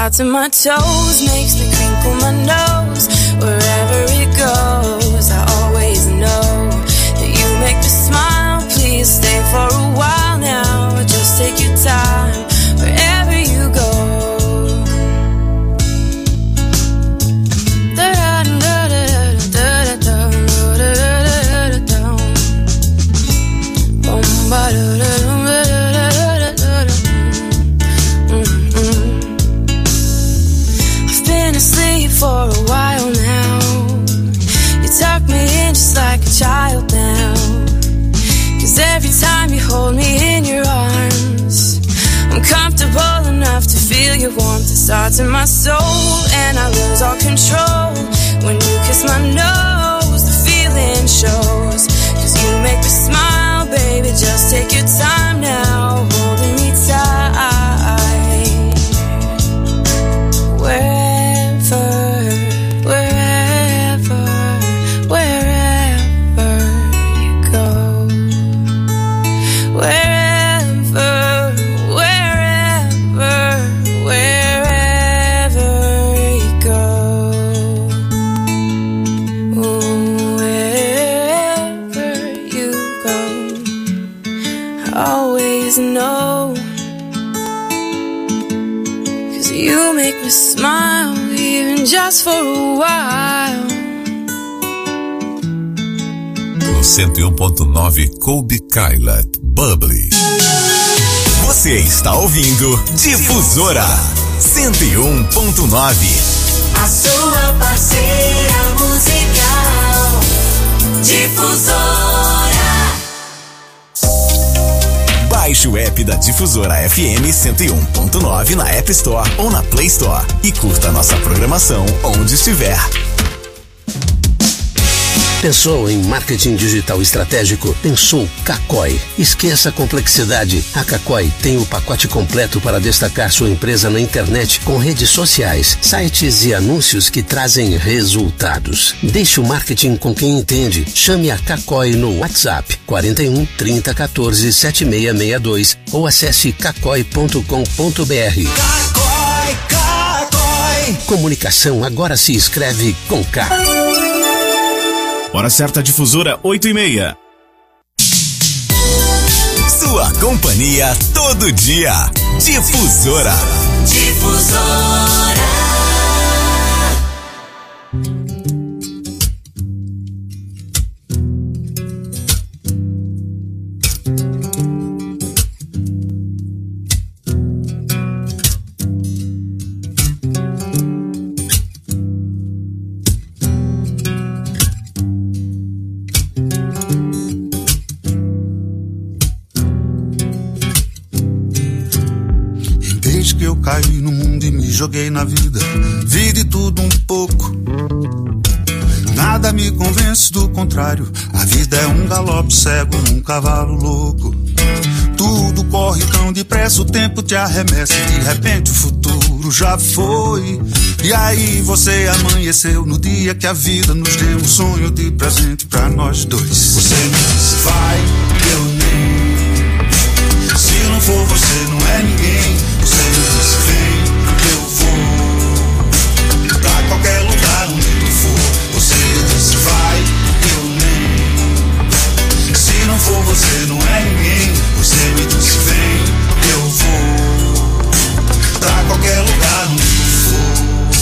to my toes, makes me crinkle my nose. Wherever it goes, I always know that you make me smile. Please stay for a while now, just take your time wherever you go. I've been asleep for a while now. You tuck me in just like a child now. 'Cause every time you hold me in your arms, I'm comfortable enough to feel your warmth. It starts in my soul and I lose all control. When you kiss my nose, the feeling shows. 'Cause you make me smile, baby, just take your time now, holding me tight. Wherever you go. Wherever you go. Wherever you go, I always know. 'Cause you make me smile, even just for a while. No 101.9 Colby Kylat, Bubbly. Você está ouvindo Difusora 101.9. A sua parceira musical. Difusora. Baixe o app da Difusora FM 101.9 na App Store ou na Play Store e curta a nossa programação onde estiver. Pensou em marketing digital estratégico? Pensou Kakoi. Esqueça a complexidade. A Kakoi tem o pacote completo para destacar sua empresa na internet com redes sociais, sites e anúncios que trazem resultados. Deixe o marketing com quem entende. Chame a Kakoi no WhatsApp 41 30 14 7662 ou acesse kakoi.com.br. Kakoi. Comunicação agora se escreve com K. Hora certa, Difusora, 8:30. Sua companhia todo dia. Difusora. Difusora. Caí no mundo e me joguei na vida. Vi de tudo um pouco. Nada me convence do contrário. A vida é um galope cego num cavalo louco. Tudo corre tão depressa, o tempo te arremessa e de repente o futuro já foi. E aí você amanheceu no dia que a vida nos deu um sonho de presente pra nós dois. Você me disse vai, eu nem. Se não for você não é ninguém. Você me disse vem, eu vou pra qualquer lugar onde tu for. Você disse vai, eu nem. Se não for você não é ninguém. Você me disse vem, eu vou pra qualquer lugar onde tu for.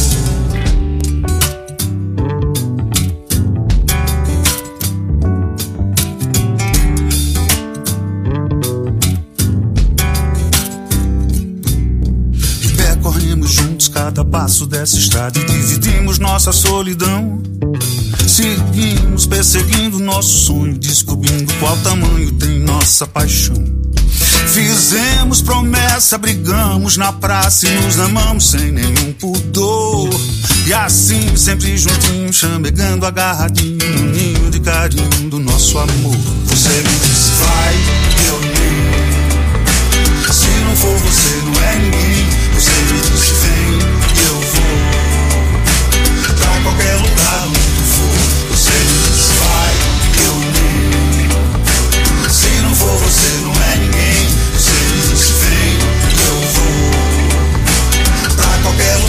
Juntos cada passo dessa estrada e dividimos nossa solidão. Seguimos perseguindo nosso sonho, descobrindo qual tamanho tem nossa paixão. Fizemos promessa, brigamos na praça e nos amamos sem nenhum pudor. E assim, sempre juntinhos, chamegando agarradinho no ninho de carinho do nosso amor. Você me disse vai, eu nem. Se não for você não é ninguém. Você me disse vem, eu vou pra qualquer lugar onde tu for. Você me disse vai, eu nem. Se não for você não é ninguém. Você me disse vem, eu vou pra qualquer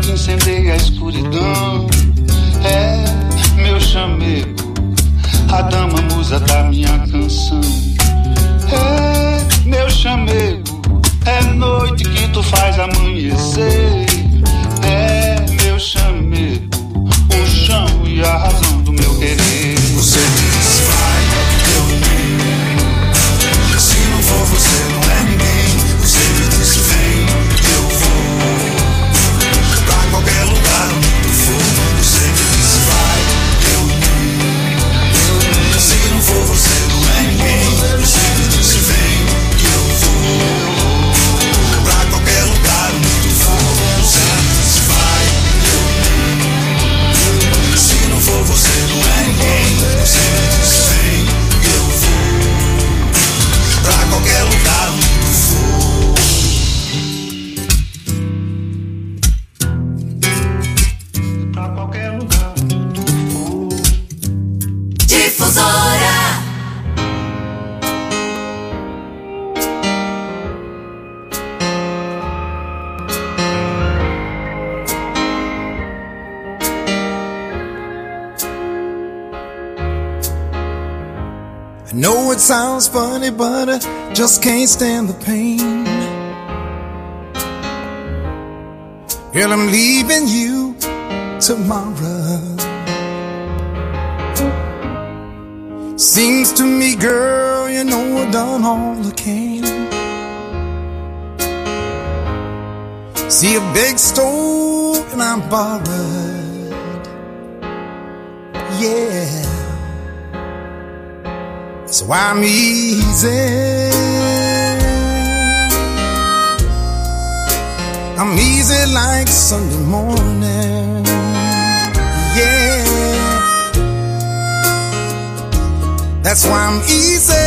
incendeia a escuridão. É meu chamego, a dama musa da minha canção. É meu chamego, é noite que tu faz amanhecer. É meu chamego, o chão e a razão do meu querer. Você diz vai, eu nem. Se não for você não é ninguém. Você me diz vem, eu vou pra qualquer lugar onde tu for. Você me diz vai, eu nem. Se não for você não é ninguém. Você me diz vem, eu vou pra qualquer lugar onde tu for. Você me diz vai, eu nem. Se não for você não é ninguém. Você me diz vem, eu vou pra qualquer lugar onde tu for. Pra qualquer lugar onde tu for. Difusora. I know it sounds funny, but I just can't stand the pain. Girl, I'm leaving you tomorrow. Seems to me, girl, you know I've done all I can. See a big stove and I'm borrowed. Yeah. So I'm easy. I'm easy like Sunday morning. Yeah. That's why I'm easy.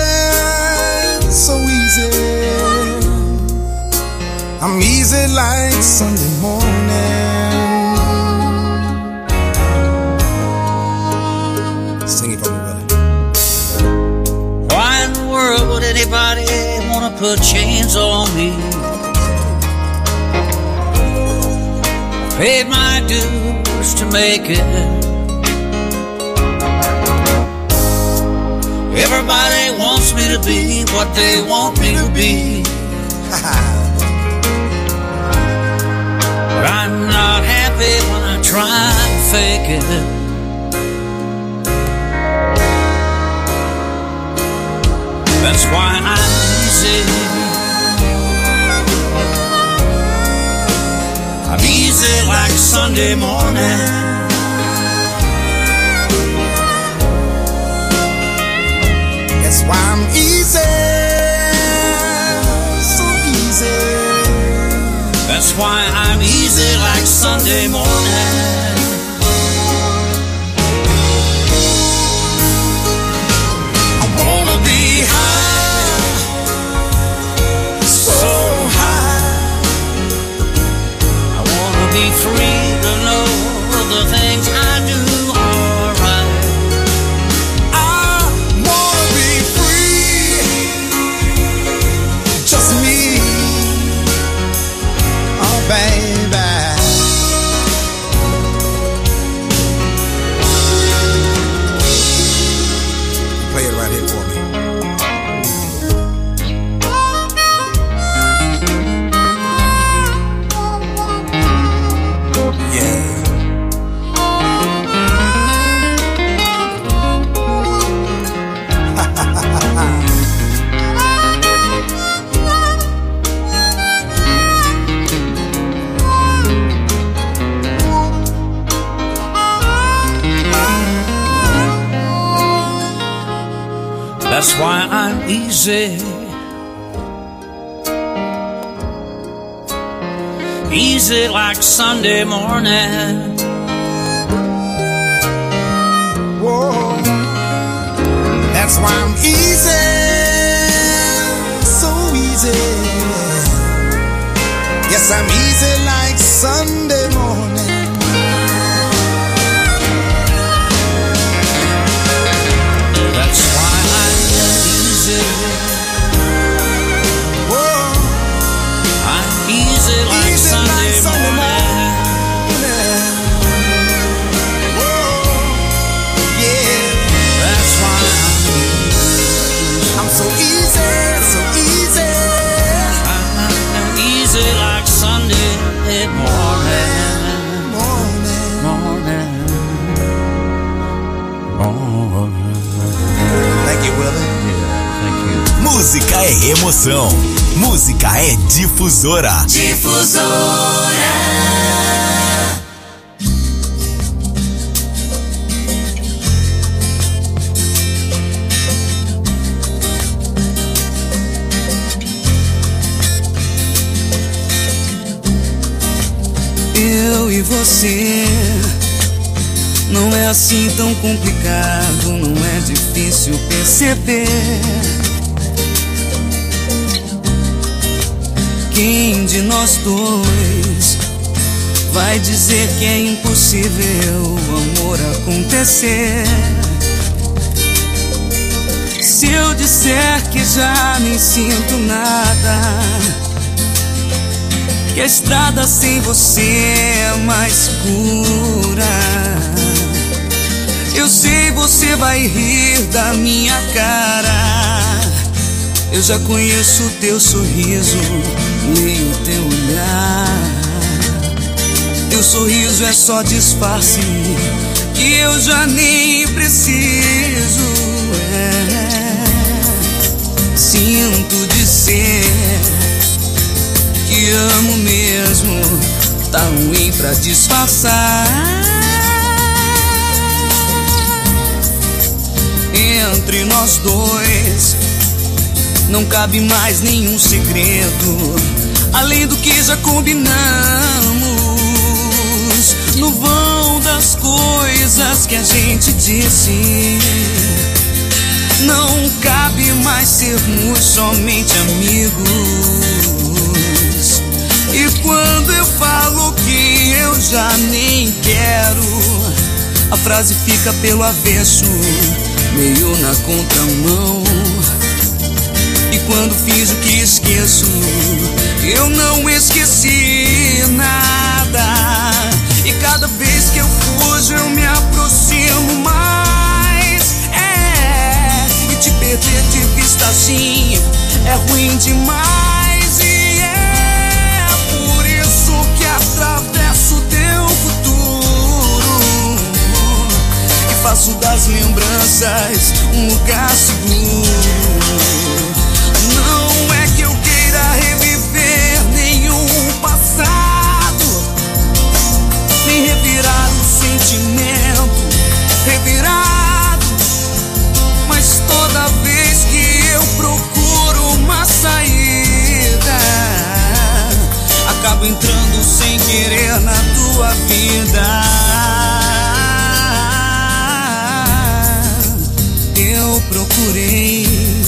So easy. I'm easy like Sunday morning. Sing it for me, brother. Why in the world would anybody wanna put chains on me? Paid my dues to make it. Everybody wants me to be what they want me to be. But I'm not happy when I try and fake it. That's why I'm easy. I'm easy like Sunday morning. That's why I'm easy. So easy. That's why I'm easy like Sunday morning. I wanna be high, so high. I wanna be free to know the things I do are right. I wanna be free, just me, oh baby. Play it right here for me. Yeah. That's why I'm easy. Easy like Sunday morning. Whoa. That's why I'm easy, so easy. Yes, I'm easy like Sunday morning. That's why I'm easy. Whoa. I'm easy like Easy Sunday like Sunday morning. so easy, so easy. Easy like Sunday morning. Thank you, Willie. Música é emoção. Música é Difusora. Difusora. Eu e você, não é assim tão complicado, não é difícil perceber. Quem de nós dois vai dizer que é impossível o amor acontecer? Se eu disser que já nem sinto nada, que a estrada sem você é mais pura, eu sei você vai rir da minha cara. Eu já conheço o teu sorriso, leio o teu olhar. Teu sorriso é só disfarce que eu já nem preciso. Sinto dizer que amo mesmo, tá ruim pra disfarçar. Entre nós dois não cabe mais nenhum segredo, além do que já combinamos. No vão das coisas que a gente disse, não cabe mais sermos somente amigos. E quando eu falo que eu já nem quero, a frase fica pelo avesso, meio na contramão. E quando fiz o que esqueço, eu não esqueci nada. E cada vez que eu fujo eu me aproximo mais. E te perder de vista assim é ruim demais. E é por isso que atravesso teu futuro e faço das lembranças um lugar seguro. Não é que eu queira reviver nenhum passado, nem revirar o sentimento revirado, mas toda vez que eu procuro uma saída, acabo entrando sem querer na tua vida. Eu procurei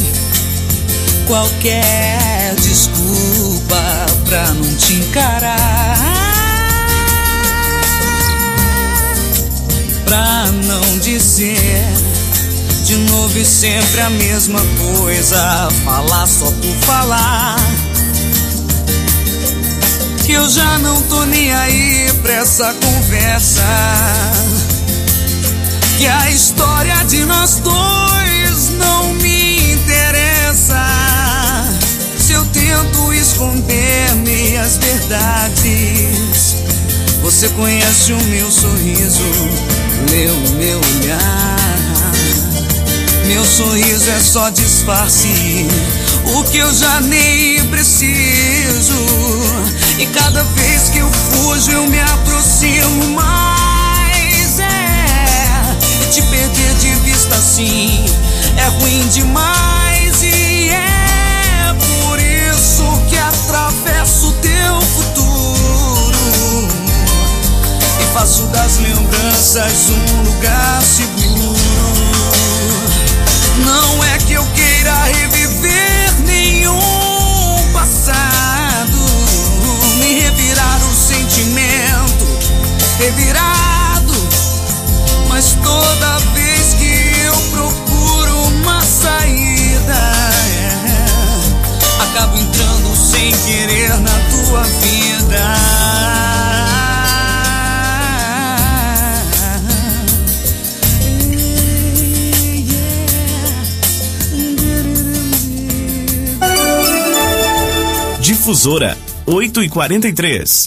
qualquer desculpa pra não te encarar, pra não dizer de novo e sempre a mesma coisa, falar só por falar, que eu já não tô nem aí pra essa conversa, que a história de nós dois não me interessa. Se eu tento esconder meias verdades, você conhece o meu sorriso, lê o meu olhar. Meu sorriso é só disfarce, o que eu já nem preciso. E cada vez que eu fujo eu me aproximo mais. E te perder de vista assim é ruim demais. E é por isso que atravesso teu futuro e faço das lembranças um lugar seguro. Não é que eu queira reviver nenhum passado, nem revirar o sentimento revirado, mas toda vez que eu procuro uma saída, acabo entrando sem querer na tua vida. Difusora, 8h43.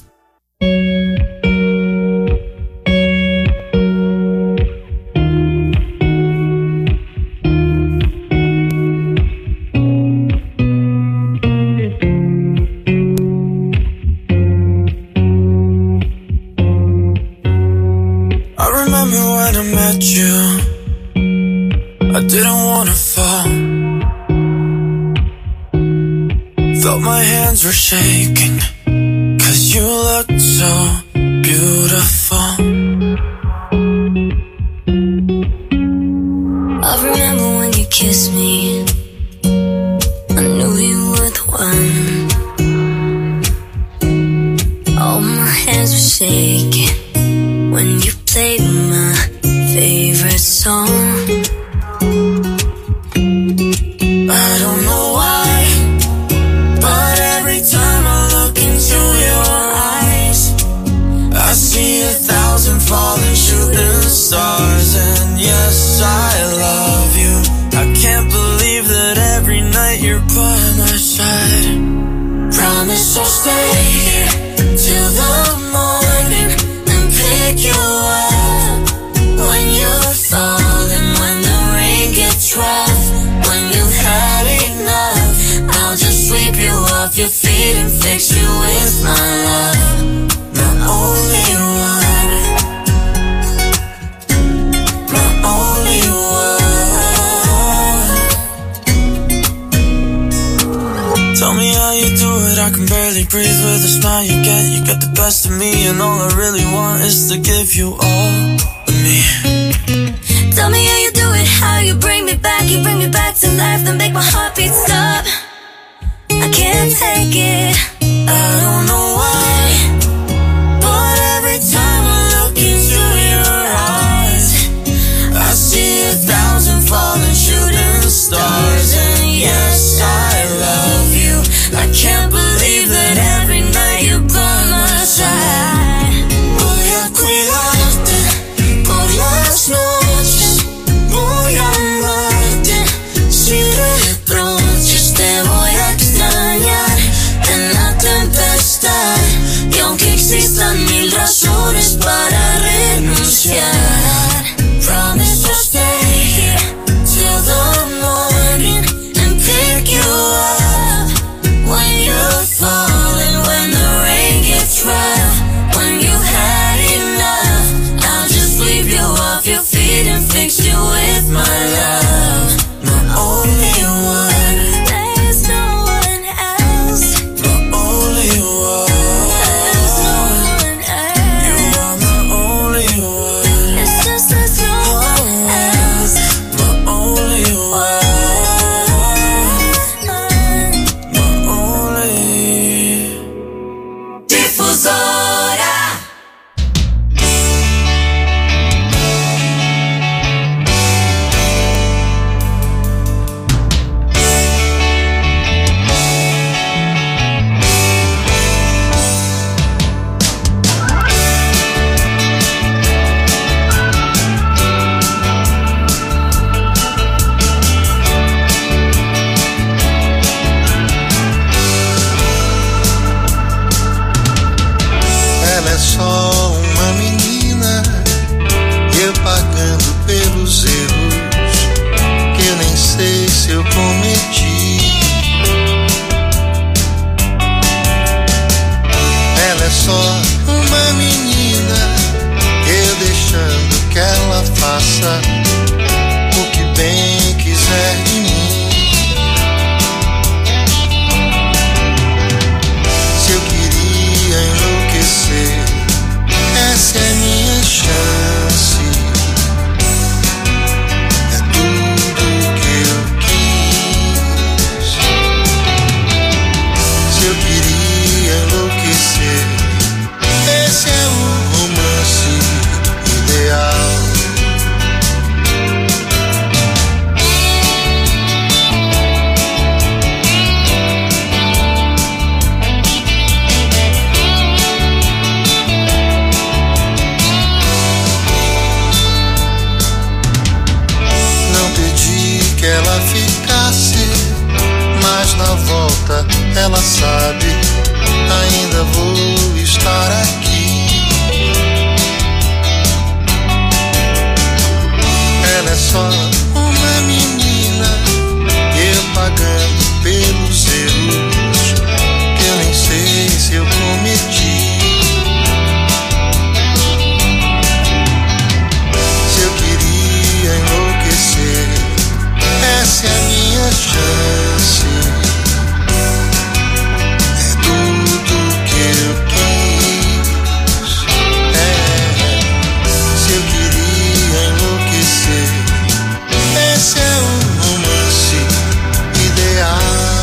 I didn't wanna fall. Felt my hands were shaking, 'cause you looked so beautiful. I remember when you kissed me, I knew you were the one. All my hands were shaking when you played my favorite song. I don't know why, but every time I look into your eyes, I see 1,000 falling shooting stars. And yes, I love you. I can't believe that every night you're by my side. Promise I'll stay here till the morning and pick you up when you're falling, when the rain gets rough, when you've had enough. I'll just sweep you off your feet and fix you with my love, my only one, my only one. Tell me how you do it, I can barely breathe with the smile you get. You get the best of me, and all I really want is to give you all of me. Tell me how you do it, how you bring me back to life, then make my heartbeat stop. I can't take it, I don't know why, but every time I look into your eyes, I see 1,000 falling shooting stars. And yes, I love you. I can't believe that every night you're by my side. Voy a cuidarte por las noches, voy a amarte sin reproches, te voy a extrañar en la tempestad, y aunque existan 1000 razones para renunciar. Promise I'll stay here till the morning and pick you up when you're falling, when the rain gets rough, when you had enough. I'll just sweep you off your feet and fix you with my love, my only one. there's no one else, My only one. there's no one You else. are my only one. It's just there's no one else. My only one. My only. Difusora. Ela é só uma menina, eu pagando pelos erros que eu nem sei se eu cometi. Ela é só uma menina, eu deixando que ela faça o que bem quiser de mim. Se eu queria enlouquecer, essa é a minha chance. É tudo que eu quis. na volta, ela sabe, ainda vou estar aqui. Ela é só uma menina, eu pagando pelos erros que eu nem sei se eu cometi. Se eu queria enlouquecer, essa é a minha chance. É tudo que eu quis. Se eu queria enlouquecer, esse é o romance ideal.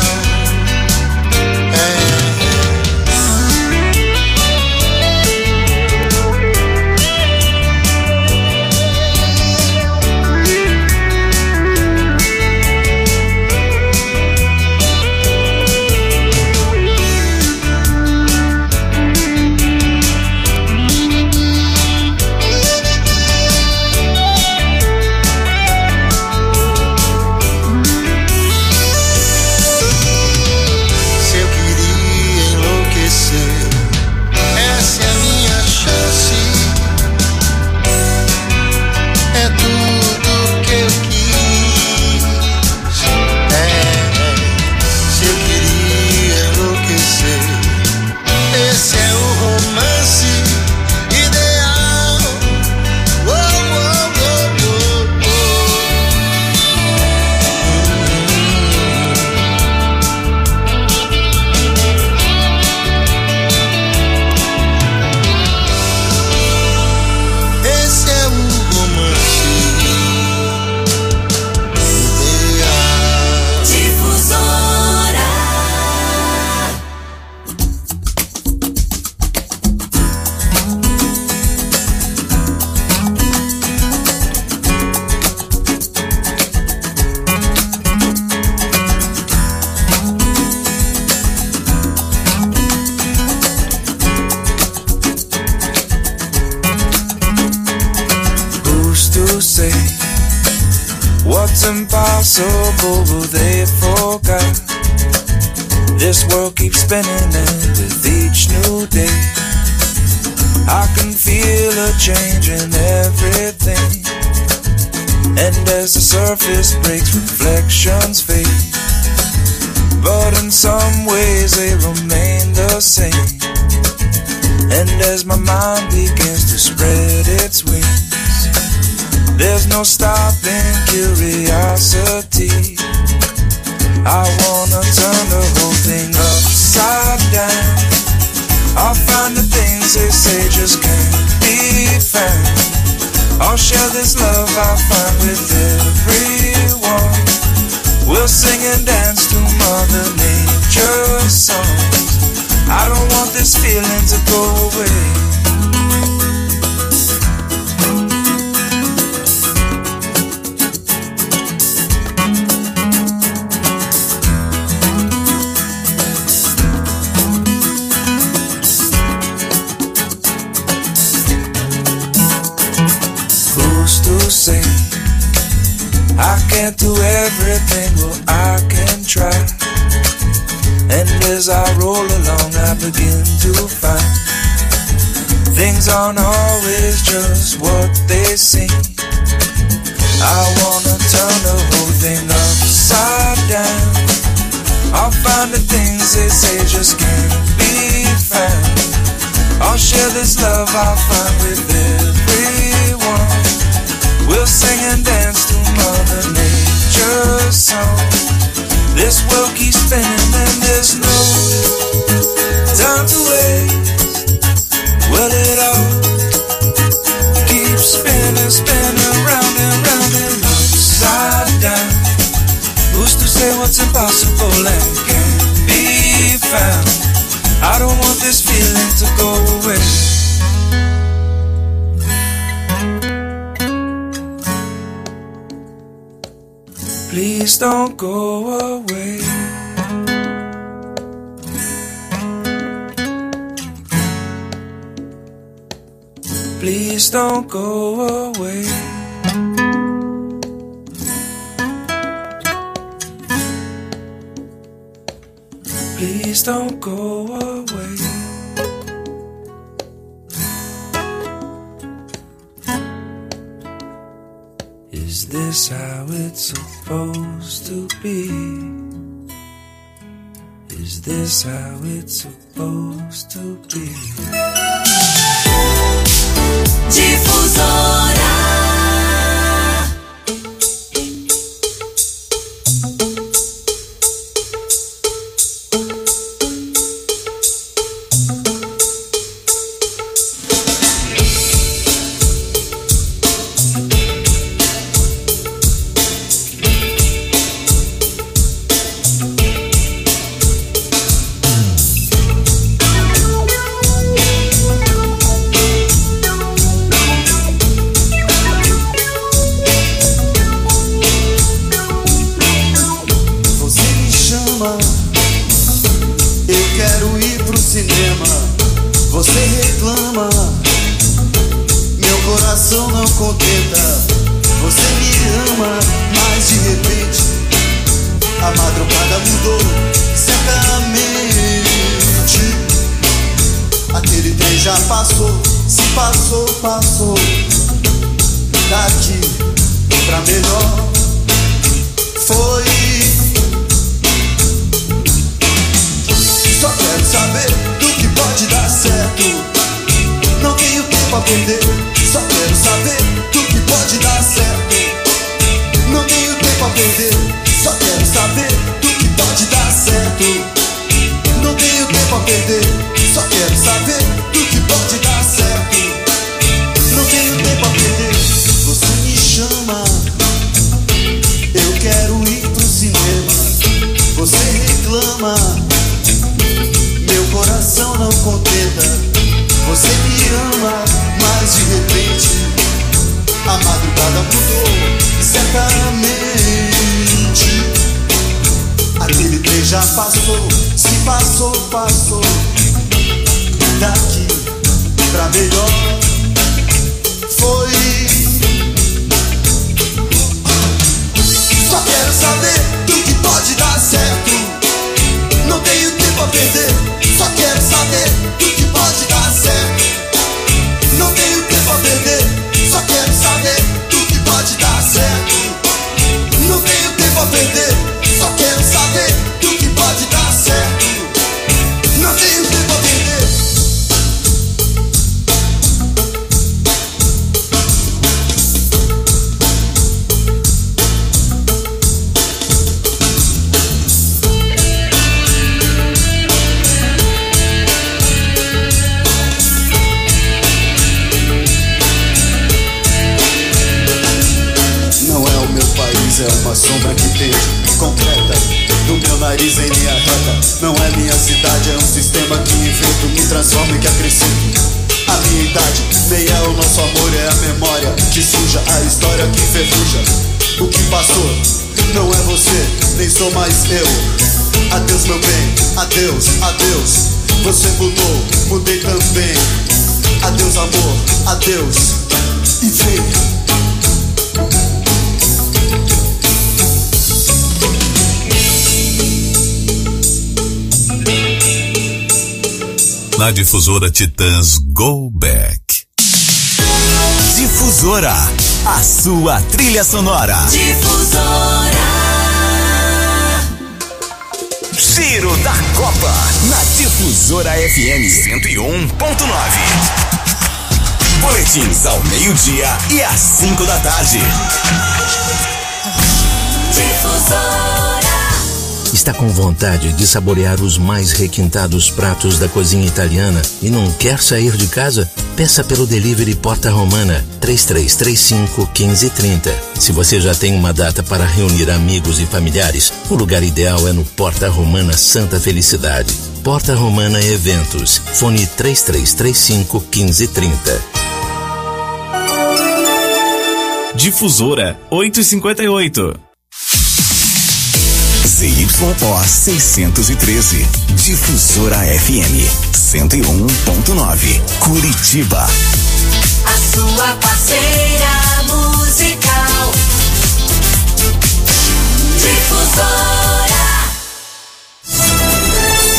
Impossible, but they forgot. This world keeps spinning, and with each new day I can feel a change in everything. And as the surface breaks, reflections fade, but in some ways they remain the same. And as my mind begins to spread its wings, there's no stopping curiosity. I wanna turn the whole thing upside down. I'll find the things they say just can't be found. I'll share this love I find with everyone. We'll sing and dance to Mother Nature's songs. I don't want this feeling to go away. Say I can't do everything, well I can try. And as I roll along I begin to find things aren't always just what they seem. I wanna turn the whole thing upside down. I'll find the things they say just can't be found. I'll share this love I find with everyone. We'll sing and dance to Mother Nature's song. This world keeps spinning and there's no time to waste. Well, it all keeps spinning, spinning round and round and upside down. Who's to say what's impossible and can't be found? I don't want this feeling to go away. Please don't go away. Please don't go away. Please don't go away. Is this how it's supposed to be? Is this how it's supposed to be? Difusora. Na Difusora Titãs Go Back. Difusora, a sua trilha sonora. Difusora. Giro da Copa, na Difusora FM 101.9. Boletins ao meio-dia e às 5 da tarde. Difusora. Está com vontade de saborear os mais requintados pratos da cozinha italiana e não quer sair de casa? Peça pelo delivery Porta Romana 3335-1530. Se você já tem uma data para reunir amigos e familiares, o lugar ideal é no Porta Romana Santa Felicidade. Porta Romana Eventos. Fone 3335-1530. Difusora 858. ZYO 613, Difusora FM 101.9, Curitiba. A sua parceira musical. Difusora.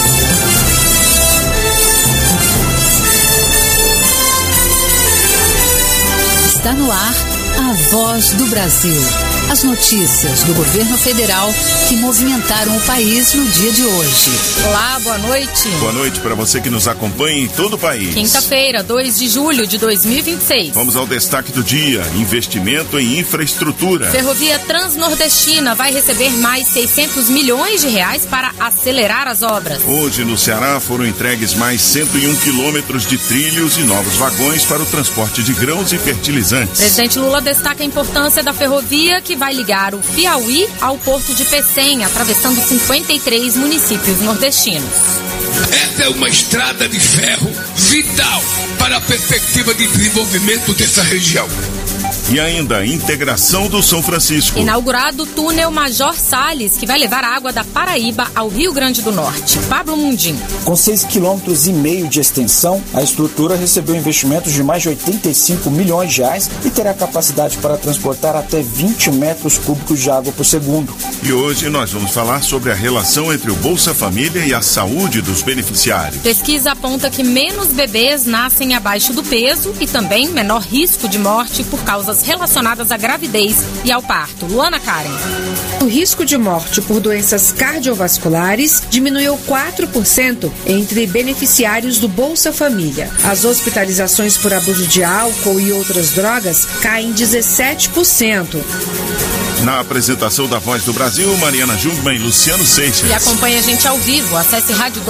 Voz do Brasil. As notícias do governo federal que movimentaram o país no dia de hoje. Olá, boa noite. Boa noite para você que nos acompanha em todo o país. Quinta-feira, 2 de julho de 2026. Vamos ao destaque do dia: investimento em infraestrutura. Ferrovia Transnordestina vai receber mais 600 milhões de reais para acelerar as obras. Hoje no Ceará foram entregues mais 101 quilômetros de trilhos e novos vagões para o transporte de grãos e fertilizantes. Presidente Lula destaca a importância da ferrovia que vai ligar o Piauí ao porto de Pecém, atravessando 53 municípios nordestinos. Essa é uma estrada de ferro vital para a perspectiva de desenvolvimento dessa região. E ainda a integração do São Francisco. Inaugurado o túnel Major Salles, que vai levar água da Paraíba ao Rio Grande do Norte. Pablo Mundim. Com 6,5 km de extensão, a estrutura recebeu investimentos de mais de 85 milhões de reais e terá capacidade para transportar até 20 metros cúbicos de água por segundo. E hoje nós vamos falar sobre a relação entre o Bolsa Família e a saúde dos beneficiários. Pesquisa aponta que menos bebês nascem abaixo do peso e também menor risco de morte por causas relacionadas à gravidez e ao parto. Luana Karen. O risco de morte por doenças cardiovasculares diminuiu 4% entre beneficiários do Bolsa Família. As hospitalizações por abuso de álcool e outras drogas caem 17%. Na apresentação da Voz do Brasil, Mariana Jungmann e Luciano Seixas. E acompanhe a gente ao vivo. Acesse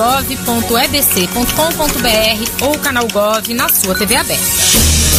radiogov.ebc.com.br ou canal Gov na sua TV aberta.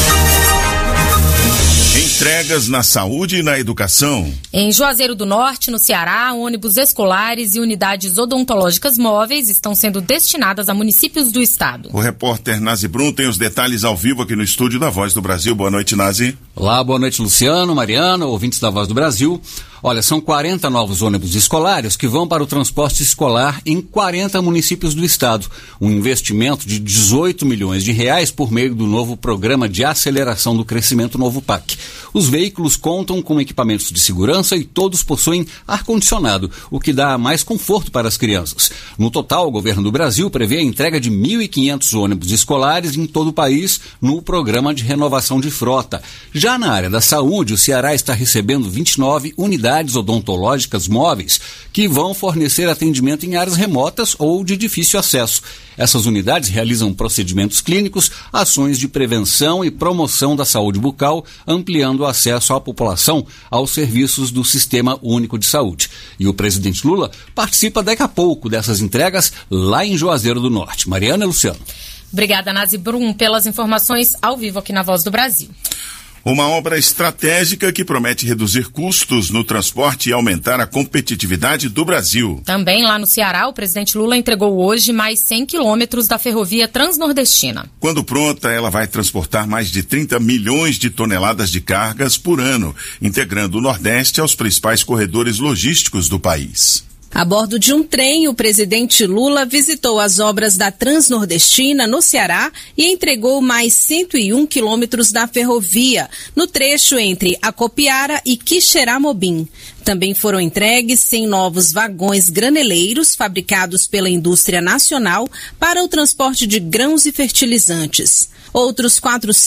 Entregas na saúde e na educação. Em Juazeiro do Norte, no Ceará, ônibus escolares e unidades odontológicas móveis estão sendo destinadas a municípios do estado. O repórter Nazi Brum tem os detalhes ao vivo aqui no estúdio da Voz do Brasil. Boa noite, Nazi. Olá, boa noite, Luciano, Mariana, ouvintes da Voz do Brasil. Olha, são 40 novos ônibus escolares que vão para o transporte escolar em 40 municípios do estado. Um investimento de 18 milhões de reais por meio do novo Programa de Aceleração do Crescimento Novo PAC. Os veículos contam com equipamentos de segurança e todos possuem ar-condicionado, o que dá mais conforto para as crianças. No total, o governo do Brasil prevê a entrega de 1.500 ônibus escolares em todo o país no Programa de Renovação de Frota. Já na área da saúde, o Ceará está recebendo 29 unidades odontológicas móveis que vão fornecer atendimento em áreas remotas ou de difícil acesso. Essas unidades realizam procedimentos clínicos, ações de prevenção e promoção da saúde bucal, ampliando o acesso à população aos serviços do Sistema Único de Saúde. E o presidente Lula participa daqui a pouco dessas entregas lá em Juazeiro do Norte. Mariana e Luciano. Obrigada, Nazi Brum, pelas informações ao vivo aqui na Voz do Brasil. Uma obra estratégica que promete reduzir custos no transporte e aumentar a competitividade do Brasil. Também lá no Ceará, o presidente Lula entregou hoje mais 100 quilômetros da ferrovia Transnordestina. Quando pronta, ela vai transportar mais de 30 milhões de toneladas de cargas por ano, integrando o Nordeste aos principais corredores logísticos do país. A bordo de um trem, o presidente Lula visitou as obras da Transnordestina no Ceará e entregou mais 101 quilômetros da ferrovia, no trecho entre Acopiara e Quixeramobim. Também foram entregues 100 novos vagões graneleiros fabricados pela indústria nacional para o transporte de grãos e fertilizantes. Outros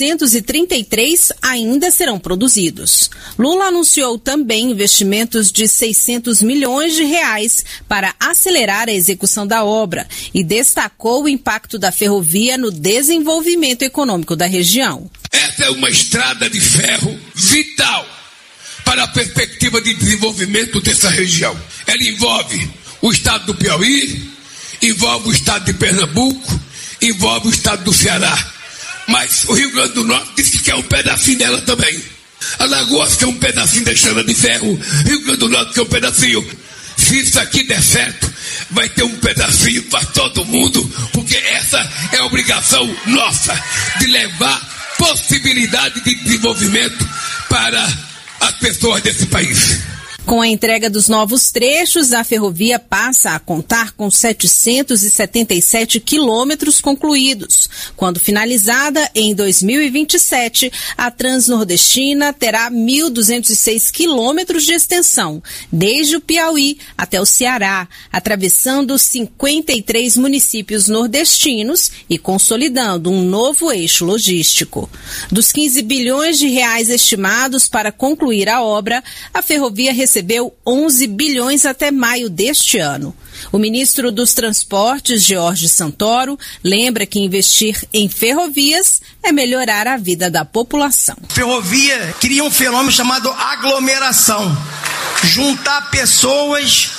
433 ainda serão produzidos. Lula anunciou também investimentos de 600 milhões de reais para acelerar a execução da obra e destacou o impacto da ferrovia no desenvolvimento econômico da região. Essa é uma estrada de ferro vital para a perspectiva de desenvolvimento dessa região. Ela envolve o estado do Piauí, envolve o estado de Pernambuco, envolve o estado do Ceará. Mas o Rio Grande do Norte disse que quer um pedacinho dela também. Alagoas quer um pedacinho da estrada de ferro, Rio Grande do Norte quer um pedacinho. Se isso aqui der certo, vai ter um pedacinho para todo mundo, porque essa é a obrigação nossa de levar possibilidade de desenvolvimento para as pessoas desse país. Com a entrega dos novos trechos, a ferrovia passa a contar com 777 quilômetros concluídos. Quando finalizada, em 2027, a Transnordestina terá 1.206 quilômetros de extensão, desde o Piauí até o Ceará, atravessando 53 municípios nordestinos e consolidando um novo eixo logístico. Dos 15 bilhões de reais estimados para concluir a obra, a ferrovia recebeu 11 bilhões até maio deste ano. O ministro dos Transportes, Jorge Santoro, lembra que investir em ferrovias é melhorar a vida da população. Ferrovia cria um fenômeno chamado aglomeração. Juntar pessoas,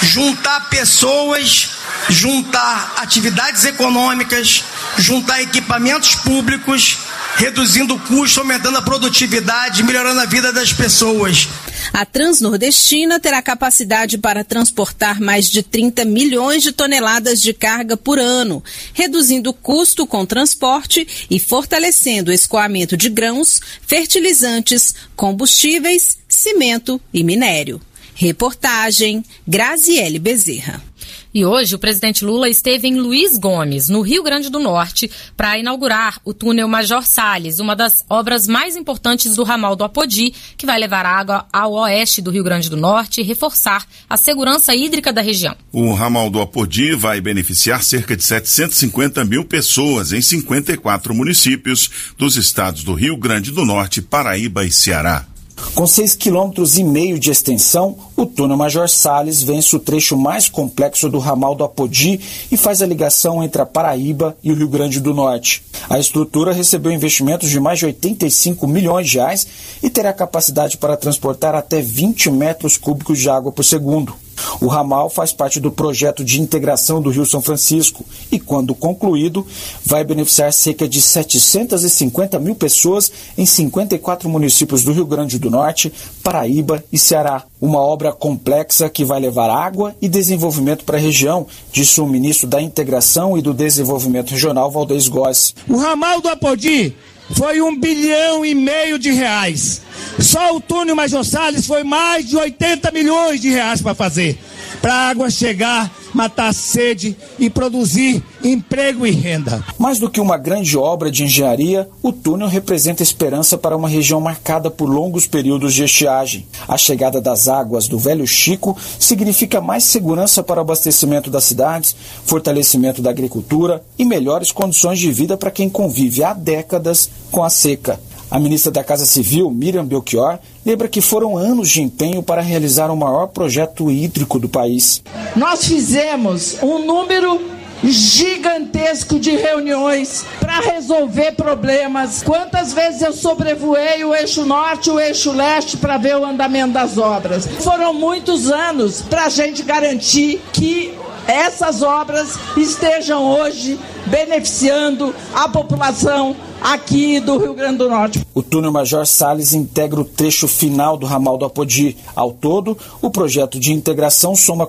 juntar atividades econômicas, juntar equipamentos públicos, reduzindo o custo, aumentando a produtividade, melhorando a vida das pessoas. A Transnordestina terá capacidade para transportar mais de 30 milhões de toneladas de carga por ano, reduzindo o custo com transporte e fortalecendo o escoamento de grãos, fertilizantes, combustíveis, cimento e minério. Reportagem Graziele Bezerra. E hoje o presidente Lula esteve em Luiz Gomes, no Rio Grande do Norte, para inaugurar o túnel Major Salles, uma das obras mais importantes do ramal do Apodi, que vai levar água ao oeste do Rio Grande do Norte e reforçar a segurança hídrica da região. O ramal do Apodi vai beneficiar cerca de 750 mil pessoas em 54 municípios dos estados do Rio Grande do Norte, Paraíba e Ceará. Com 6,5 km de extensão, o túnel Major Salles vence o trecho mais complexo do ramal do Apodi e faz a ligação entre a Paraíba e o Rio Grande do Norte. A estrutura recebeu investimentos de mais de 85 milhões de reais e terá capacidade para transportar até 20 metros cúbicos de água por segundo. O ramal faz parte do projeto de integração do Rio São Francisco e, quando concluído, vai beneficiar cerca de 750 mil pessoas em 54 municípios do Rio Grande do Norte, Paraíba e Ceará. Uma obra complexa que vai levar água e desenvolvimento para a região, disse o ministro da Integração e do Desenvolvimento Regional, Valdez Góes. O ramal do Apodi foi 1,5 bilhão de reais. Só o túnel Major Salles foi mais de 80 milhões de reais para fazer. Para a água chegar, matar a sede e produzir emprego e renda. Mais do que uma grande obra de engenharia, o túnel representa esperança para uma região marcada por longos períodos de estiagem. A chegada das águas do Velho Chico significa mais segurança para o abastecimento das cidades, fortalecimento da agricultura e melhores condições de vida para quem convive há décadas com a seca. A ministra da Casa Civil, Miriam Belchior, lembra que foram anos de empenho para realizar o maior projeto hídrico do país. Nós fizemos um número gigantesco de reuniões para resolver problemas. Quantas vezes eu sobrevoei o eixo norte e o eixo leste para ver o andamento das obras? Foram muitos anos para a gente garantir que essas obras estejam hoje beneficiando a população aqui do Rio Grande do Norte. O túnel Major Salles integra o trecho final do ramal do Apodi. Ao todo, o projeto de integração soma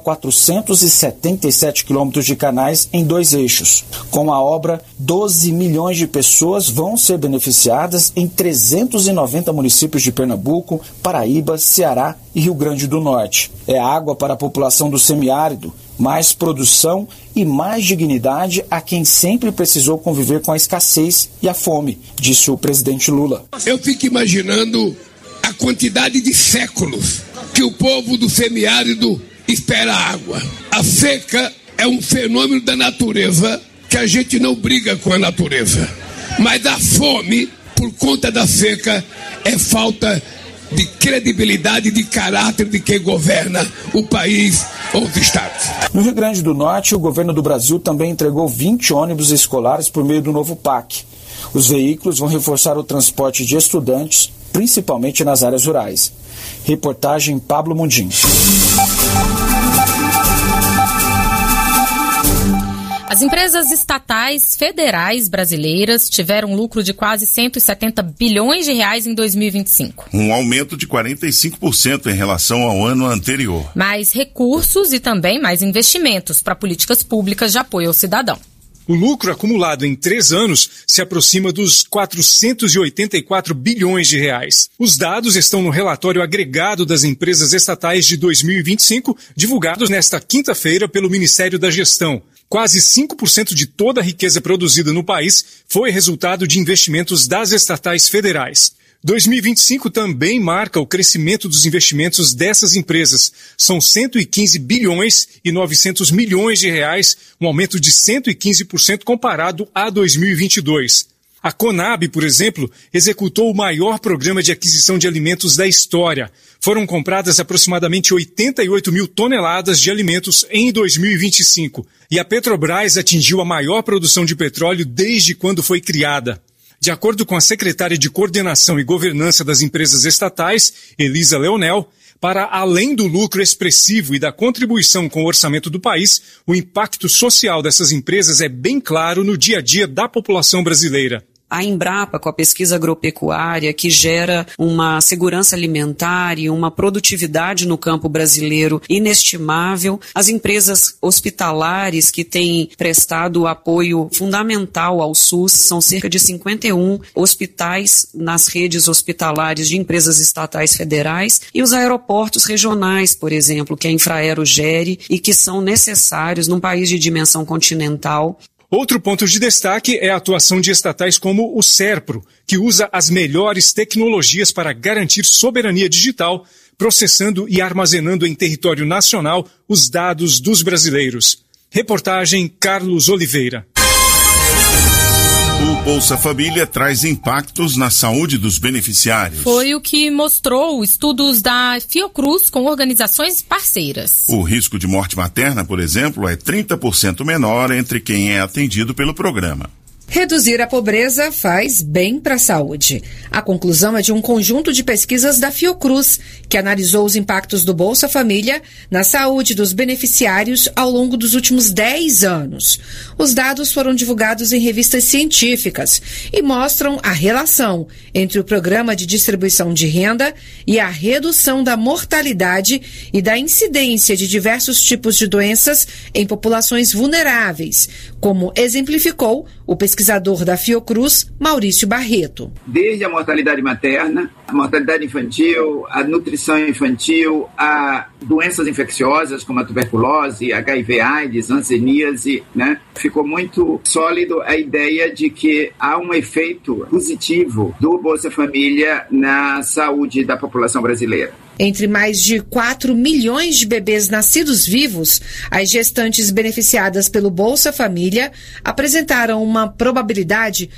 477 quilômetros de canais em 2 eixos. Com a obra, 12 milhões de pessoas vão ser beneficiadas em 390 municípios de Pernambuco, Paraíba, Ceará e Rio Grande do Norte. É água para a população do semiárido, mais produção e mais dignidade a quem sempre precisou conviver com a escassez e a fome, disse o presidente Lula. Eu fico imaginando a quantidade de séculos que o povo do semiárido espera água. A seca é um fenômeno da natureza que a gente não briga com a natureza. Mas a fome, por conta da seca, é falta de credibilidade, de caráter de quem governa o país ou os estados. No Rio Grande do Norte, o governo do Brasil também entregou 20 ônibus escolares por meio do novo PAC. Os veículos vão reforçar o transporte de estudantes, principalmente nas áreas rurais. Reportagem Pablo Mundim. As empresas estatais federais brasileiras tiveram lucro de quase 170 bilhões de reais em 2025. Um aumento de 45% em relação ao ano anterior. Mais recursos e também mais investimentos para políticas públicas de apoio ao cidadão. O lucro acumulado em 3 anos se aproxima dos 484 bilhões de reais. Os dados estão no relatório agregado das empresas estatais de 2025, divulgados nesta quinta-feira pelo Ministério da Gestão. Quase 5% de toda a riqueza produzida no país foi resultado de investimentos das estatais federais. 2025 também marca o crescimento dos investimentos dessas empresas. São 115 bilhões e 900 milhões de reais, um aumento de 115% comparado a 2022. A Conab, por exemplo, executou o maior programa de aquisição de alimentos da história. Foram compradas aproximadamente 88 mil toneladas de alimentos em 2025. E a Petrobras atingiu a maior produção de petróleo desde quando foi criada. De acordo com a secretária de Coordenação e Governança das Empresas Estatais, Elisa Leonel, para além do lucro expressivo e da contribuição com o orçamento do país, o impacto social dessas empresas é bem claro no dia a dia da população brasileira. A Embrapa, com a pesquisa agropecuária, que gera uma segurança alimentar e uma produtividade no campo brasileiro inestimável. As empresas hospitalares que têm prestado apoio fundamental ao SUS, são cerca de 51 hospitais nas redes hospitalares de empresas estatais federais, e os aeroportos regionais, por exemplo, que a Infraero gere e que são necessários num país de dimensão continental. Outro ponto de destaque é a atuação de estatais como o SERPRO, que usa as melhores tecnologias para garantir soberania digital, processando e armazenando em território nacional os dados dos brasileiros. Reportagem Carlos Oliveira. O Bolsa Família traz impactos na saúde dos beneficiários. Foi o que mostrou estudos da Fiocruz com organizações parceiras. O risco de morte materna, por exemplo, é 30% menor entre quem é atendido pelo programa. Reduzir a pobreza faz bem para a saúde. A conclusão é de um conjunto de pesquisas da Fiocruz, que analisou os impactos do Bolsa Família na saúde dos beneficiários ao longo dos últimos 10 anos. Os dados foram divulgados em revistas científicas e mostram a relação entre o programa de distribuição de renda e a redução da mortalidade e da incidência de diversos tipos de doenças em populações vulneráveis, como exemplificou o pesquisador da Fiocruz, Maurício Barreto. Desde a mortalidade materna, a mortalidade infantil, a nutrição infantil, a doenças infecciosas como a tuberculose, HIV/AIDS, hanseníase, né? Ficou muito sólido a ideia de que há um efeito positivo do Bolsa Família na saúde da população brasileira. Entre mais de 4 milhões de bebês nascidos vivos, as gestantes beneficiadas pelo Bolsa Família apresentaram uma probabilidade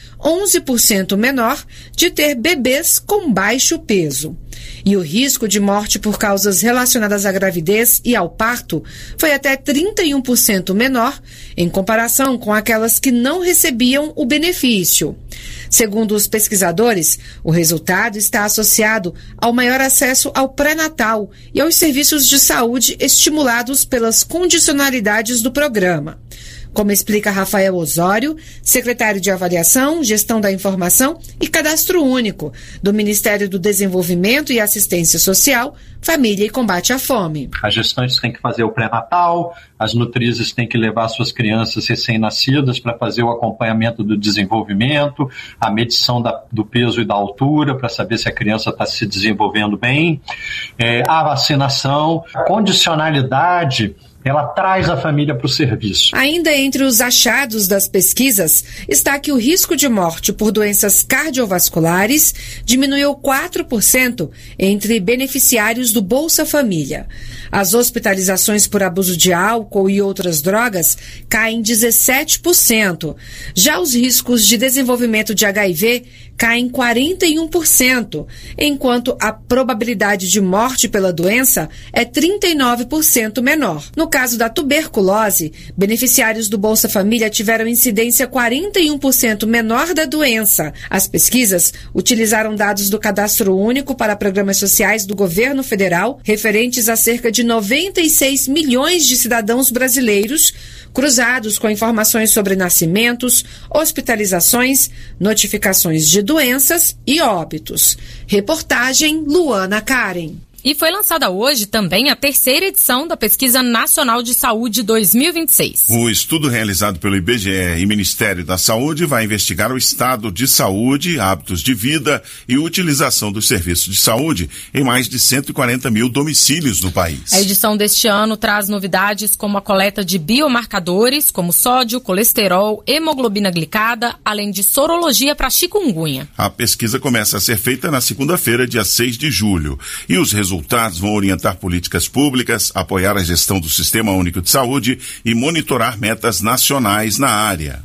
11% menor de ter bebês com baixo peso. E o risco de morte por causas relacionadas à gravidez e ao parto foi até 31% menor em comparação com aquelas que não recebiam o benefício. Segundo os pesquisadores, o resultado está associado ao maior acesso ao pré-natal e aos serviços de saúde estimulados pelas condicionalidades do programa. Como explica Rafael Osório, secretário de Avaliação, Gestão da Informação e Cadastro Único do Ministério do Desenvolvimento e Assistência Social, Família e Combate à Fome. As gestantes têm que fazer o pré-natal, as nutrizes têm que levar suas crianças recém-nascidas para fazer o acompanhamento do desenvolvimento, a medição do peso e da altura para saber se a criança está se desenvolvendo bem, a vacinação, a condicionalidade. Ela traz a família para o serviço. Ainda entre os achados das pesquisas está que o risco de morte por doenças cardiovasculares diminuiu 4% entre beneficiários do Bolsa Família. As hospitalizações por abuso de álcool e outras drogas caem 17%. Já os riscos de desenvolvimento de HIV caem 41%, enquanto a probabilidade de morte pela doença é 39% menor. No caso da tuberculose, beneficiários do Bolsa Família tiveram incidência 41% menor da doença. As pesquisas utilizaram dados do Cadastro Único para programas sociais do governo federal, referentes a cerca de 96 milhões de cidadãos brasileiros, cruzados com informações sobre nascimentos, hospitalizações, notificações de doenças e óbitos. Reportagem Luana Karen. E foi lançada hoje também a 3ª edição da Pesquisa Nacional de Saúde 2026. O estudo realizado pelo IBGE e Ministério da Saúde vai investigar o estado de saúde, hábitos de vida e utilização dos serviços de saúde em mais de 140 mil domicílios no país. A edição deste ano traz novidades como a coleta de biomarcadores, como sódio, colesterol, hemoglobina glicada, além de sorologia para chikungunya. A pesquisa começa a ser feita na segunda-feira, dia 6 de julho, e os resultados vão orientar políticas públicas, apoiar a gestão do Sistema Único de Saúde e monitorar metas nacionais na área.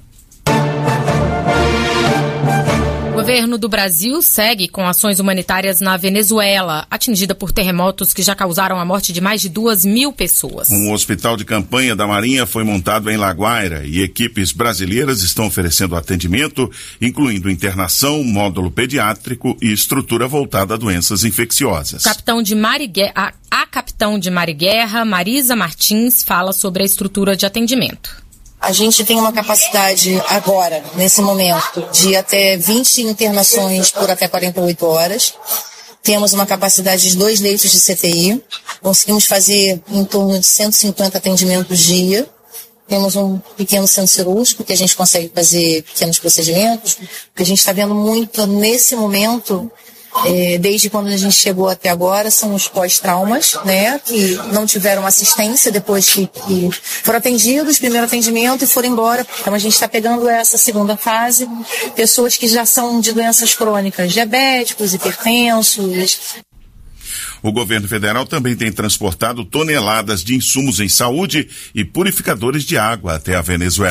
O governo do Brasil segue com ações humanitárias na Venezuela, atingida por terremotos que já causaram a morte de mais de 2.000 pessoas. Um hospital de campanha da Marinha foi montado em La Guaira e equipes brasileiras estão oferecendo atendimento, incluindo internação, módulo pediátrico e estrutura voltada a doenças infecciosas. A capitão de Mar e Guerra, Marisa Martins, fala sobre a estrutura de atendimento. A gente tem uma capacidade agora, nesse momento, de até 20 internações por até 48 horas. Temos uma capacidade de 2 leitos de CTI. Conseguimos fazer em torno de 150 atendimentos dia. Temos um pequeno centro cirúrgico que a gente consegue fazer pequenos procedimentos. O que a gente está vendo muito nesse momento, desde quando a gente chegou até agora, são os pós-traumas, né, que não tiveram assistência depois que foram atendidos, primeiro atendimento e foram embora. Então a gente está pegando essa segunda fase, pessoas que já são de doenças crônicas, diabéticos, hipertensos. O governo federal também tem transportado toneladas de insumos em saúde e purificadores de água até a Venezuela.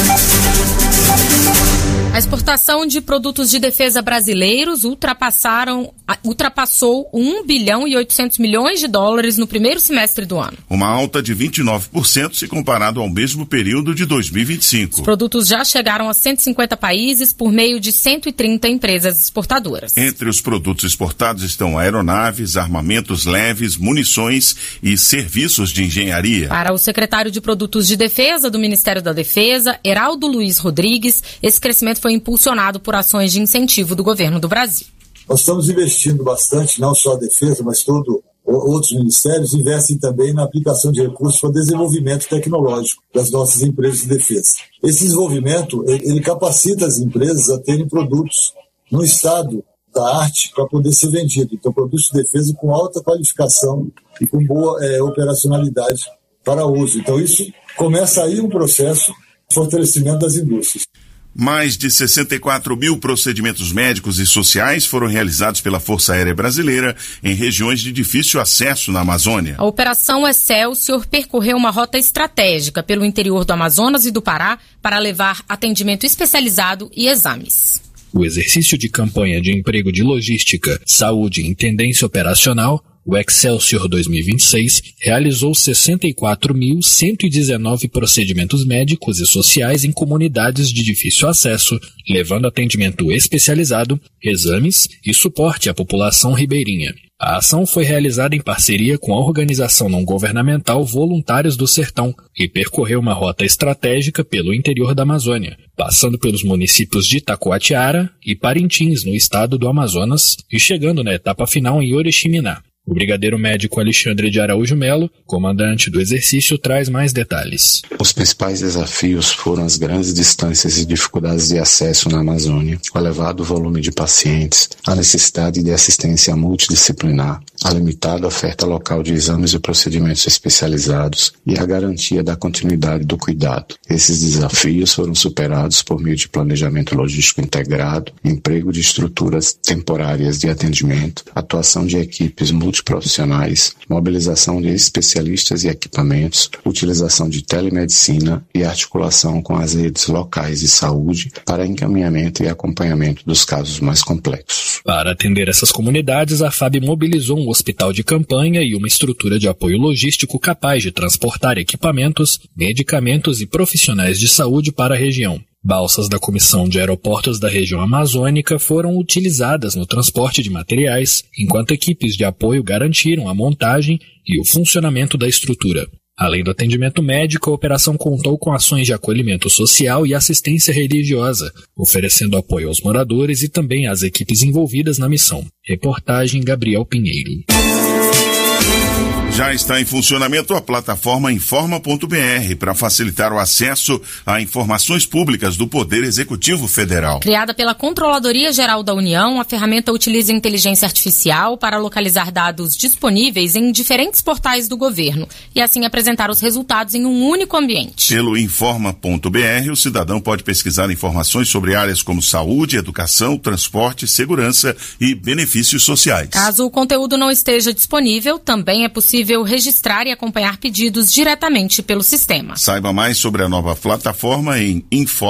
A exportação de produtos de defesa brasileiros ultrapassou 1 bilhão e 800 milhões de dólares no primeiro semestre do ano. Uma alta de 29% se comparado ao mesmo período de 2025. Os produtos já chegaram a 150 países por meio de 130 empresas exportadoras. Entre os produtos exportados estão aeronaves, armamentos leves, munições e serviços de engenharia. Para o secretário de Produtos de Defesa do Ministério da Defesa, Heraldo Luiz Rodrigues, esse crescimento foi impulsionado por ações de incentivo do governo do Brasil. Nós estamos investindo bastante, não só a defesa, mas outros ministérios investem também na aplicação de recursos para desenvolvimento tecnológico das nossas empresas de defesa. Esse desenvolvimento, ele capacita as empresas a terem produtos no estado da arte para poder ser vendido. Então, produtos de defesa com alta qualificação e com boa operacionalidade para uso. Então, isso começa aí um processo de fortalecimento das indústrias. Mais de 64 mil procedimentos médicos e sociais foram realizados pela Força Aérea Brasileira em regiões de difícil acesso na Amazônia. A Operação Excelsior percorreu uma rota estratégica pelo interior do Amazonas e do Pará para levar atendimento especializado e exames. O exercício de campanha de emprego de logística, saúde e intendência operacional, o Excelsior 2026, realizou 64.119 procedimentos médicos e sociais em comunidades de difícil acesso, levando atendimento especializado, exames e suporte à população ribeirinha. A ação foi realizada em parceria com a organização não-governamental Voluntários do Sertão e percorreu uma rota estratégica pelo interior da Amazônia, passando pelos municípios de Itacoatiara e Parintins, no estado do Amazonas, e chegando na etapa final em Oriximiná. O brigadeiro médico Alexandre de Araújo Melo, comandante do exercício, traz mais detalhes. Os principais desafios foram as grandes distâncias e dificuldades de acesso na Amazônia, o elevado volume de pacientes, a necessidade de assistência multidisciplinar, a limitada oferta local de exames e procedimentos especializados e a garantia da continuidade do cuidado. Esses desafios foram superados por meio de planejamento logístico integrado, emprego de estruturas temporárias de atendimento, atuação de equipes multiprofissionais, mobilização de especialistas e equipamentos, utilização de telemedicina e articulação com as redes locais de saúde para encaminhamento e acompanhamento dos casos mais complexos. Para atender essas comunidades, a FAB mobilizou um hospital de campanha e uma estrutura de apoio logístico capaz de transportar equipamentos, medicamentos e profissionais de saúde para a região. Balsas da Comissão de Aeroportos da região amazônica foram utilizadas no transporte de materiais, enquanto equipes de apoio garantiram a montagem e o funcionamento da estrutura. Além do atendimento médico, a operação contou com ações de acolhimento social e assistência religiosa, oferecendo apoio aos moradores e também às equipes envolvidas na missão. Reportagem Gabriel Pinheiro. Já está em funcionamento a plataforma Informa.br para facilitar o acesso a informações públicas do Poder Executivo Federal. Criada pela Controladoria Geral da União, a ferramenta utiliza inteligência artificial para localizar dados disponíveis em diferentes portais do governo e assim apresentar os resultados em um único ambiente. Pelo Informa.br, o cidadão pode pesquisar informações sobre áreas como saúde, educação, transporte, segurança e benefícios sociais. Caso o conteúdo não esteja disponível, também é possível registrar e acompanhar pedidos diretamente pelo sistema. Saiba mais sobre a nova plataforma em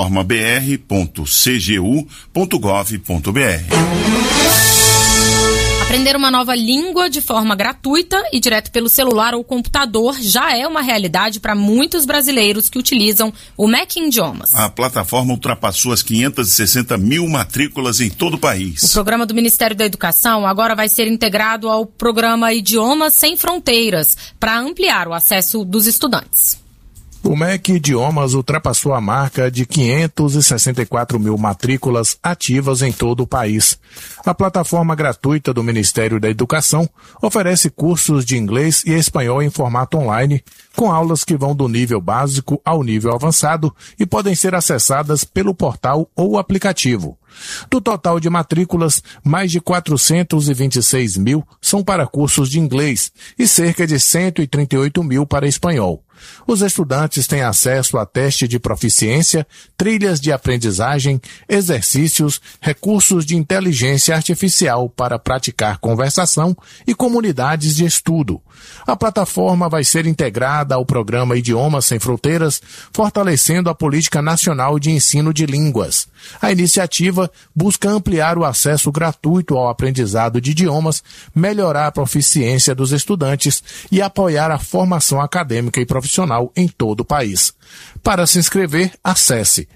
informabr.cgu.gov.br. Aprender uma nova língua de forma gratuita e direto pelo celular ou computador já é uma realidade para muitos brasileiros que utilizam o MEC Idiomas. A plataforma ultrapassou as 560 mil matrículas em todo o país. O programa do Ministério da Educação agora vai ser integrado ao programa Idiomas Sem Fronteiras para ampliar o acesso dos estudantes. O MEC Idiomas ultrapassou a marca de 564 mil matrículas ativas em todo o país. A plataforma gratuita do Ministério da Educação oferece cursos de inglês e espanhol em formato online, com aulas que vão do nível básico ao nível avançado e podem ser acessadas pelo portal ou aplicativo. Do total de matrículas, mais de 426 mil são para cursos de inglês e cerca de 138 mil para espanhol. Os estudantes têm acesso a teste de proficiência, trilhas de aprendizagem, exercícios, recursos de inteligência artificial para praticar conversação e comunidades de estudo. A plataforma vai ser integrada ao programa Idiomas Sem Fronteiras, fortalecendo a política nacional de ensino de línguas. A iniciativa busca ampliar o acesso gratuito ao aprendizado de idiomas, melhorar a proficiência dos estudantes e apoiar a formação acadêmica e profissional em todo o país. Para se inscrever, acesse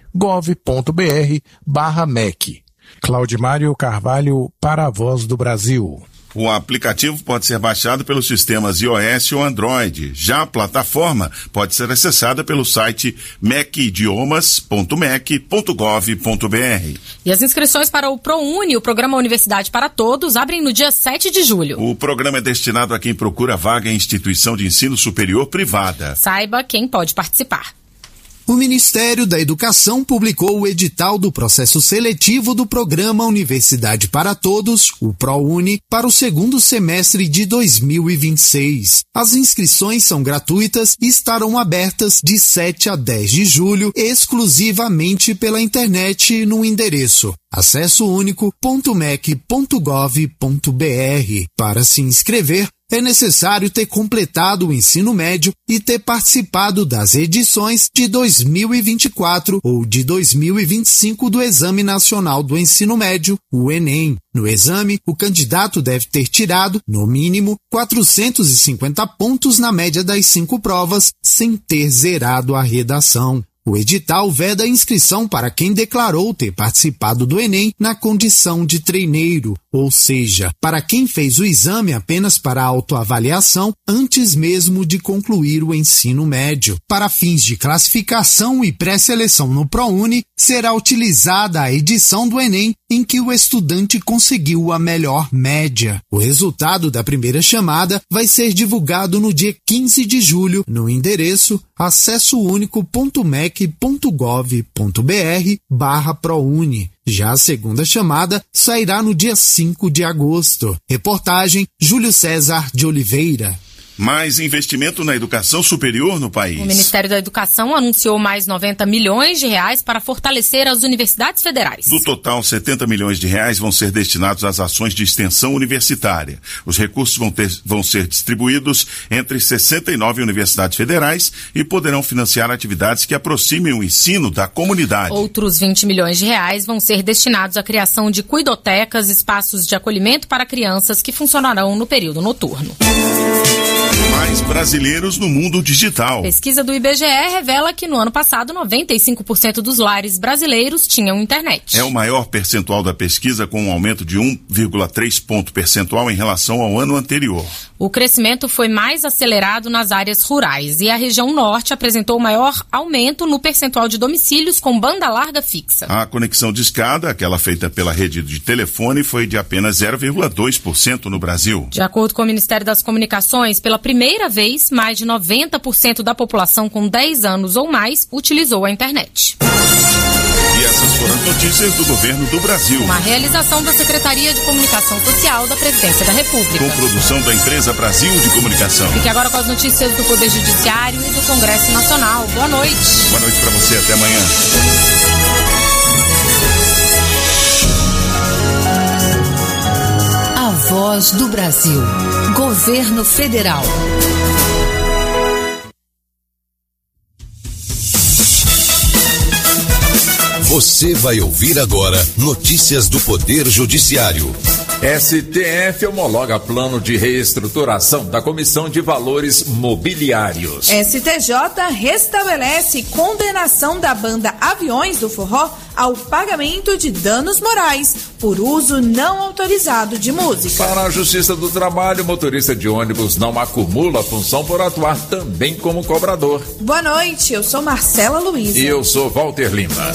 gov.br/MEC. Claudimário Carvalho para a Voz do Brasil. O aplicativo pode ser baixado pelos sistemas iOS ou Android. Já a plataforma pode ser acessada pelo site mecidiomas.mec.gov.br. E as inscrições para o ProUni, o Programa Universidade para Todos, abrem no dia 7 de julho. O programa é destinado a quem procura vaga em instituição de ensino superior privada. Saiba quem pode participar. O Ministério da Educação publicou o edital do processo seletivo do Programa Universidade para Todos, o ProUni, para o segundo semestre de 2026. As inscrições são gratuitas e estarão abertas de 7 a 10 de julho, exclusivamente pela internet no endereço acessounico.mec.gov.br. Para se inscrever, é necessário ter completado o ensino médio e ter participado das edições de 2024 ou de 2025 do Exame Nacional do Ensino Médio, o Enem. No exame, o candidato deve ter tirado, no mínimo, 450 pontos na média das 5 provas, sem ter zerado a redação. O edital veda a inscrição para quem declarou ter participado do Enem na condição de treineiro, ou seja, para quem fez o exame apenas para autoavaliação antes mesmo de concluir o ensino médio. Para fins de classificação e pré-seleção no ProUni, será utilizada a edição do Enem em que o estudante conseguiu a melhor média. O resultado da primeira chamada vai ser divulgado no dia 15 de julho no endereço acessounico.mec.gov.br/ProUni. Já a segunda chamada sairá no dia 5 de agosto. Reportagem Júlio César de Oliveira. Mais investimento na educação superior no país. O Ministério da Educação anunciou mais 90 milhões de reais para fortalecer as universidades federais. Do total, 70 milhões de reais vão ser destinados às ações de extensão universitária. Os recursos vão ser distribuídos entre 69 universidades federais e poderão financiar atividades que aproximem o ensino da comunidade. Outros 20 milhões de reais vão ser destinados à criação de cuidotecas, espaços de acolhimento para crianças que funcionarão no período noturno. Mais brasileiros no mundo digital. Pesquisa do IBGE revela que no ano passado 95% dos lares brasileiros tinham internet. É o maior percentual da pesquisa, com um aumento de 1,3 ponto percentual em relação ao ano anterior. O crescimento foi mais acelerado nas áreas rurais e a região norte apresentou o maior aumento no percentual de domicílios com banda larga fixa. A conexão discada, aquela feita pela rede de telefone, foi de apenas 0,2% no Brasil. De acordo com o Ministério das Comunicações, pela primeira vez, mais de 90% da população com 10 anos ou mais utilizou a internet. E essas foram as notícias do governo do Brasil. Uma realização da Secretaria de Comunicação Social da Presidência da República. Com produção da Empresa Brasil de Comunicação. Fique agora com as notícias do Poder Judiciário e do Congresso Nacional. Boa noite. Boa noite para você, até amanhã. A Voz do Brasil. Governo Federal. Você vai ouvir agora notícias do Poder Judiciário. STF homologa plano de reestruturação da Comissão de Valores Mobiliários. STJ restabelece condenação da banda Aviões do Forró ao pagamento de danos morais por uso não autorizado de música. Para a Justiça do Trabalho, motorista de ônibus não acumula função por atuar também como cobrador. Boa noite, eu sou Marcela Luiza. E eu sou Walter Lima.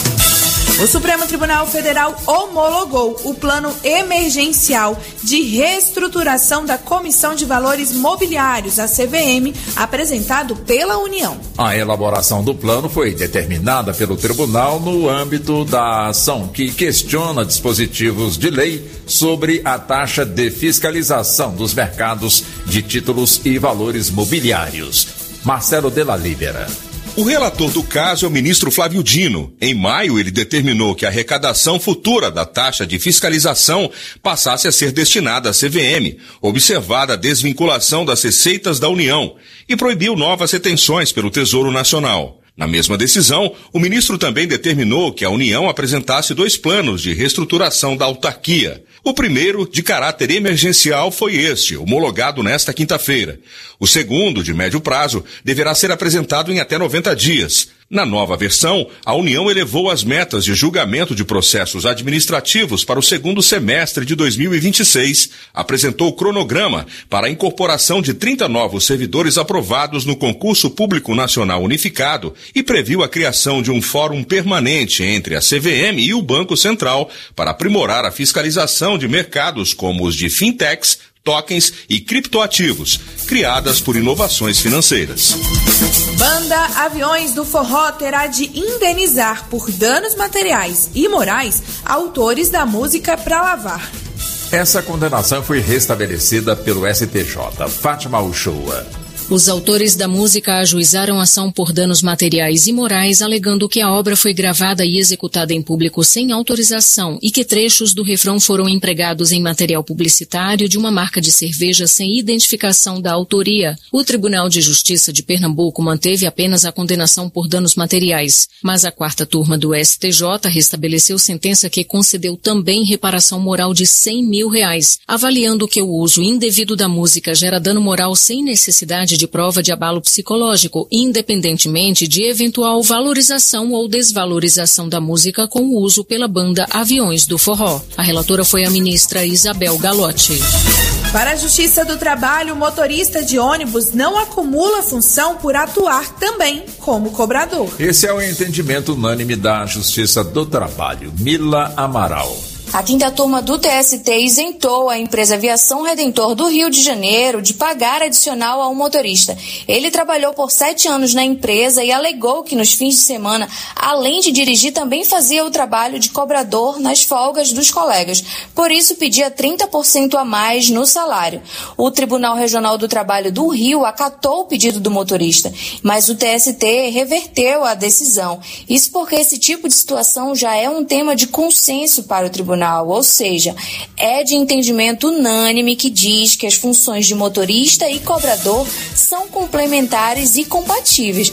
O Supremo Tribunal Federal homologou o plano emergencial de reestruturação da Comissão de Valores Mobiliários, a CVM, apresentado pela União. A elaboração do plano foi determinada pelo tribunal no âmbito da ação que questiona dispositivos de lei sobre a taxa de fiscalização dos mercados de títulos e valores mobiliários. Marcelo Della Libera. O relator do caso é o ministro Flávio Dino. Em maio, ele determinou que a arrecadação futura da taxa de fiscalização passasse a ser destinada à CVM, observada a desvinculação das receitas da União, e proibiu novas retenções pelo Tesouro Nacional. Na mesma decisão, o ministro também determinou que a União apresentasse 2 planos de reestruturação da autarquia. O primeiro, de caráter emergencial, foi este, homologado nesta quinta-feira. O segundo, de médio prazo, deverá ser apresentado em até 90 dias. Na nova versão, a União elevou as metas de julgamento de processos administrativos para o segundo semestre de 2026, apresentou o cronograma para a incorporação de 30 novos servidores aprovados no Concurso Público Nacional Unificado e previu a criação de um fórum permanente entre a CVM e o Banco Central para aprimorar a fiscalização de mercados como os de fintechs, tokens e criptoativos, criadas por inovações financeiras. Banda Aviões do Forró terá de indenizar por danos materiais e morais autores da música Pra Lavar. Essa condenação foi restabelecida pelo STJ. Fátima Uchoa. Os autores da música ajuizaram ação por danos materiais e morais, alegando que a obra foi gravada e executada em público sem autorização e que trechos do refrão foram empregados em material publicitário de uma marca de cerveja sem identificação da autoria. O Tribunal de Justiça de Pernambuco manteve apenas a condenação por danos materiais, mas a 4ª turma do STJ restabeleceu sentença que concedeu também reparação moral de R$100 mil, avaliando que o uso indevido da música gera dano moral sem necessidade de prova de abalo psicológico, independentemente de eventual valorização ou desvalorização da música com o uso pela banda Aviões do Forró. A relatora foi a ministra Isabel Galotti. Para a Justiça do Trabalho, o motorista de ônibus não acumula função por atuar também como cobrador. Esse é o entendimento unânime da Justiça do Trabalho. Mila Amaral. A 5ª turma do TST isentou a empresa Aviação Redentor do Rio de Janeiro de pagar adicional a um motorista. Ele trabalhou por 7 anos na empresa e alegou que nos fins de semana, além de dirigir, também fazia o trabalho de cobrador nas folgas dos colegas. Por isso, pedia 30% a mais no salário. O Tribunal Regional do Trabalho do Rio acatou o pedido do motorista, mas o TST reverteu a decisão. Isso porque esse tipo de situação já é um tema de consenso para o tribunal. Ou seja, é de entendimento unânime que diz que as funções de motorista e cobrador são complementares e compatíveis.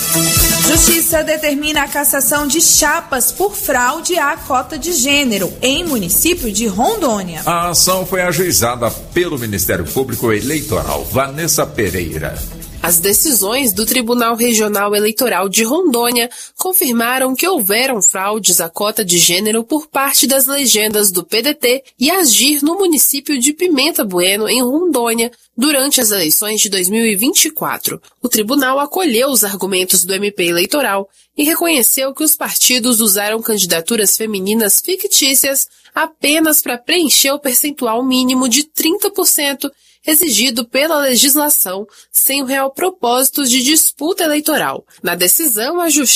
Justiça determina a cassação de chapas por fraude à cota de gênero em município de Rondônia. A ação foi ajuizada pelo Ministério Público Eleitoral. Vanessa Pereira. As decisões do Tribunal Regional Eleitoral de Rondônia confirmaram que houveram fraudes à cota de gênero por parte das legendas do PDT e Agir no município de Pimenta Bueno, em Rondônia, durante as eleições de 2024. O tribunal acolheu os argumentos do MP eleitoral e reconheceu que os partidos usaram candidaturas femininas fictícias apenas para preencher o percentual mínimo de 30% exigido pela legislação, sem o real propósito de disputa eleitoral. Na decisão, a Justiça